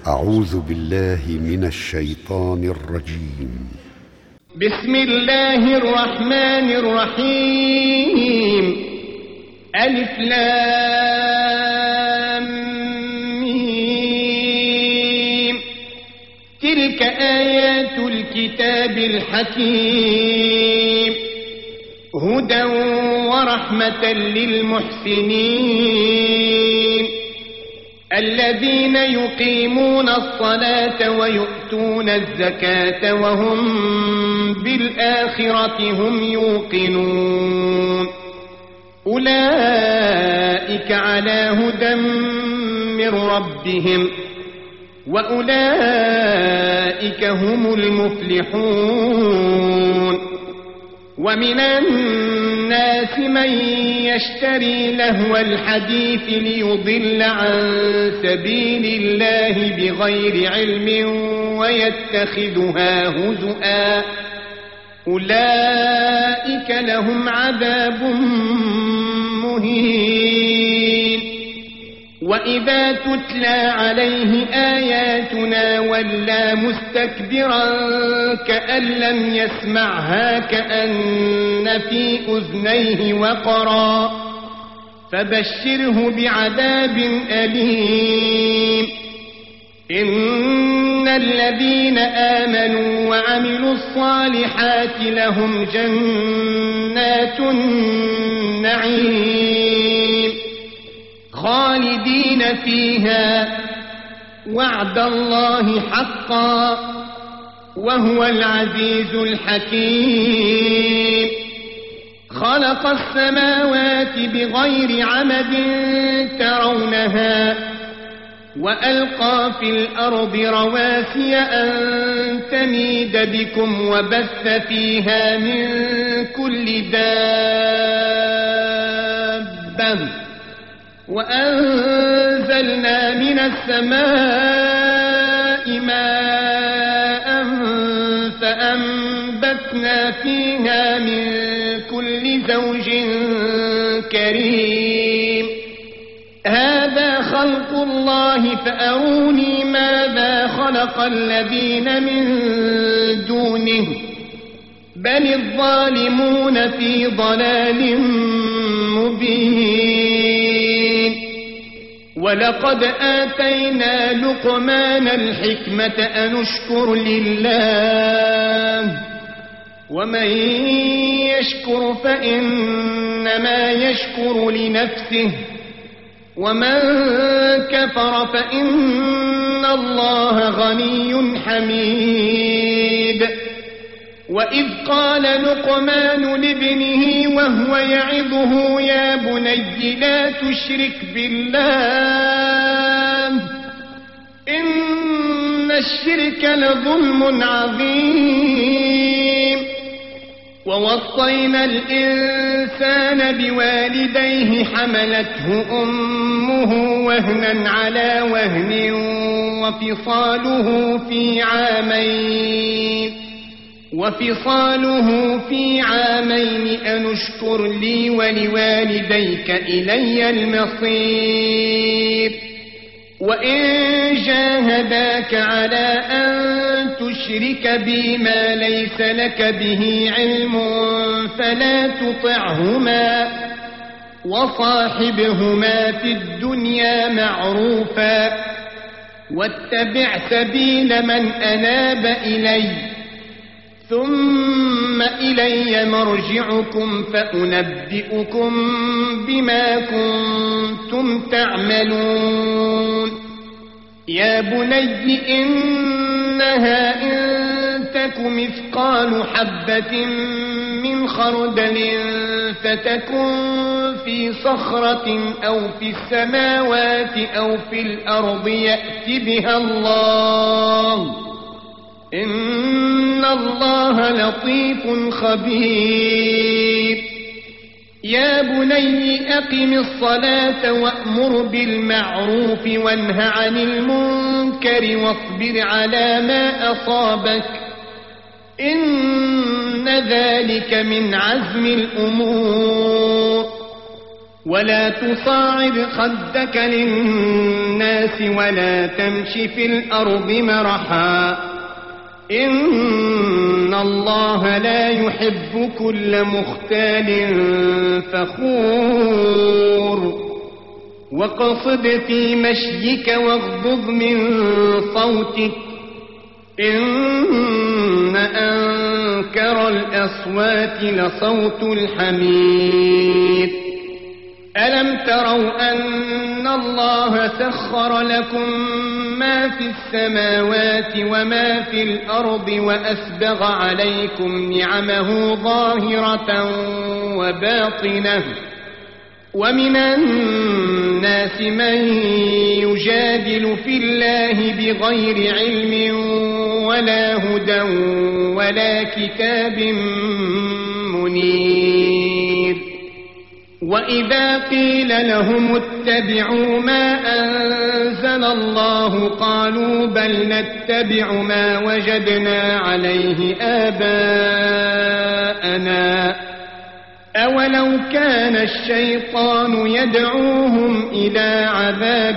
أعوذ بالله من الشيطان الرجيم. بسم الله الرحمن الرحيم. ألف لام ميم. تلك آيات الكتاب الحكيم، هدى ورحمة للمحسنين الذين يقيمون الصلاة ويؤتون الزكاة وهم بالآخرة هم يوقنون. أولئك على هدى من ربهم وأولئك هم المفلحون. ومن الناس من يشتري لهو الحديث ليضل عن سبيل الله بغير علم ويتخذها هزؤا، أولئك لهم عذاب مهين. وإذا تتلى عليه آياتنا ولى مستكبرا كأن لم يسمعها كأن في أذنيه وقرا، فبشره بعذاب أليم. إن الذين آمنوا وعملوا الصالحات لهم جنات النعيم خالدين فيها، وعد الله حقا وهو العزيز الحكيم. خلق السماوات بغير عمد ترونها وألقى في الأرض رواسي أن تميد بكم وبث فيها من كل دابة، وأنزلنا من السماء ماء فأنبتنا فيها من كل زوج كريم. هذا خلق الله فأروني ماذا خلق الذين من دونه، بل الظالمون في ضلال مبين. ولقد آتينا لقمان الحكمة أن اشكر لله، ومن يشكر فإنما يشكر لنفسه، ومن كفر فإن الله غني حميد. وإذ قال لقمان لابنه وهو يعظه يا بني لا تشرك بالله إن الشرك لظلم عظيم. ووصينا الإنسان بوالديه حملته أمه وهنا على وهن وفصاله في عامين أن اشكر لي ولوالديك إلي المصير. وإن جاهداك على أن تشرك بي ما ليس لك به علم فلا تطعهما، وصاحبهما في الدنيا معروفا، واتبع سبيل من أناب إلي، ثم إلي مرجعكم فأنبئكم بما كنتم تعملون. يا بني إنها إن تك مثقال حبة من خردل فتكن في صخرة أو في السماوات أو في الأرض يأت بها الله، إن الله لطيف خبير. يا بني أقم الصلاة وأمر بالمعروف وانه عن المنكر واصبر على ما أصابك، إن ذلك من عزم الأمور. ولا تصاعد خدك للناس ولا تمش في الأرض مرحا إن الله لا يحب كل مختال فخور واقصد في مشيك واغضض من صوتك إن أنكر الأصوات لصوت الحمير ألم تروا أن الله سخر لكم ما في السماوات وما في الأرض وأسبغ عليكم نعمه ظاهرة وباطنة ومن الناس من يجادل في الله بغير علم ولا هدى ولا كتاب منير وإذا قيل لهم اتبعوا ما أنزل الله قالوا بل نتبع ما وجدنا عليه آباءنا أولو كان الشيطان يدعوهم إلى عذاب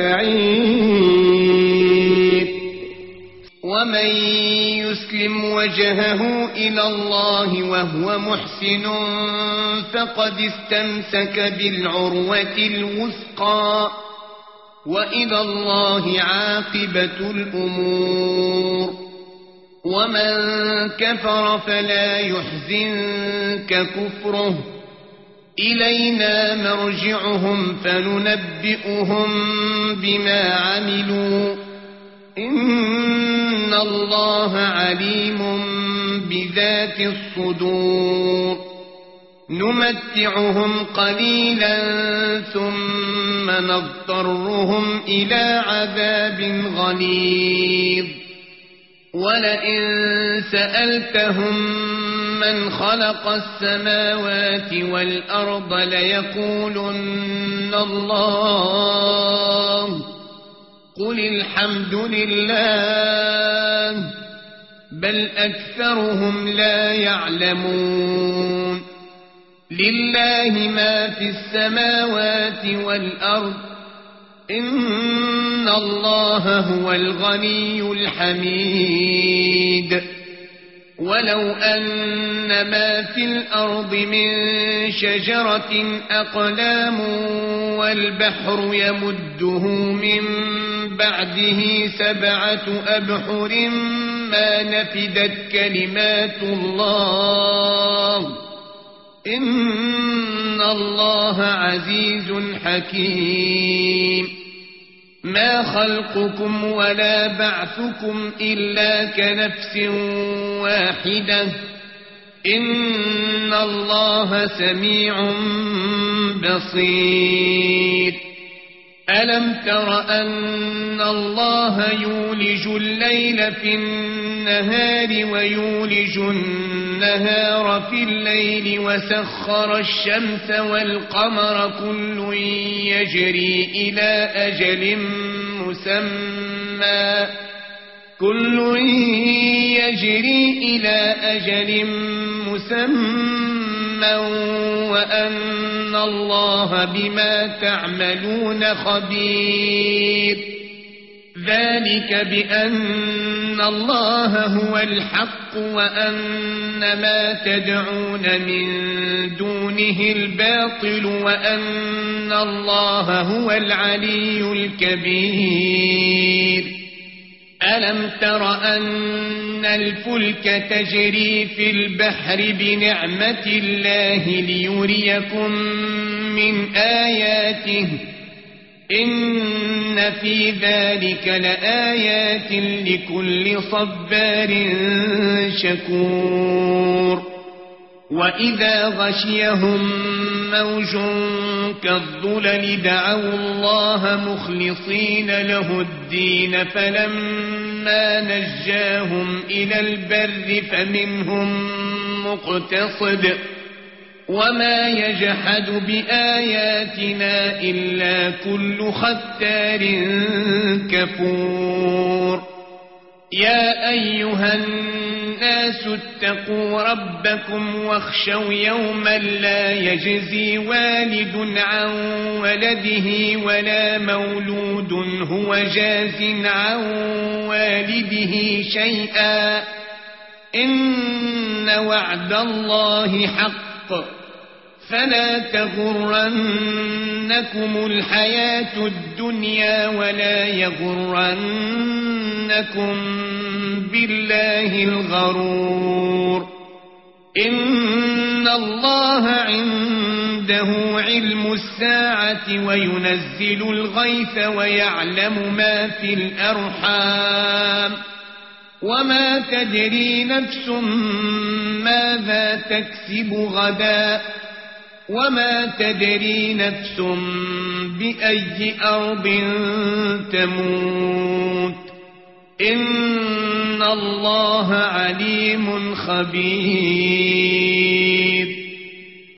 السعير ومن يسلم وجهه إلى الله وهو محسن فقد استمسك بالعروة الوثقى وإلى الله عاقبة الأمور ومن كفر فلا يحزنك كفره إلينا مرجعهم فننبئهم بما عملوا إن الله عليم بذات الصدور نمتعهم قليلا ثم نضطرهم إلى عذاب غليظ ولئن سألتهم من خلق السماوات والأرض ليقولن الله قل الحمد لله بل أكثرهم لا يعلمون لله ما في السماوات والأرض إن الله هو الغني الحميد ولو أن ما في الأرض من شجرة أقلام والبحر يمده من بعده 7 أبحر ما نفدت كلمات الله إن الله عزيز حكيم ما خلقكم ولا بعثكم إلا كنفس واحدة إن الله سميع بصير ألم تر أن الله يولج الليل في النهار ويولج النهار في الليل وسخر الشمس والقمر كل يجري إلى أجل مسمى وأن الله بما تعملون خبير ذلك بأن الله هو الحق وأن ما تدعون من دونه الباطل وأن الله هو العلي الكبير ألم تر أن الفلك تجري في البحر بنعمة الله ليريكم من آياته إن في ذلك لآيات لكل صبار شكور وإذا غشيهم موج كالظلل دعوا الله مخلصين له الدين فلما نجاهم إلى البر فمنهم مقتصد وما يجحد بآياتنا إلا كل ختار كفور يا أيها الناس الناس اتقوا ربكم واخشوا يوما لا يجزي والد عن ولده ولا مولود هو جاز عن والده شيئا إن وعد الله حق فلا تغرنكم الحياة الدنيا ولا يغرنكم بالله الغرور إن الله عنده علم الساعة وينزل الغيث ويعلم ما في الأرحام وما تدري نفس ماذا تكسب غدا وما تدري نفس بأي أرض تموت إن الله عليم خبير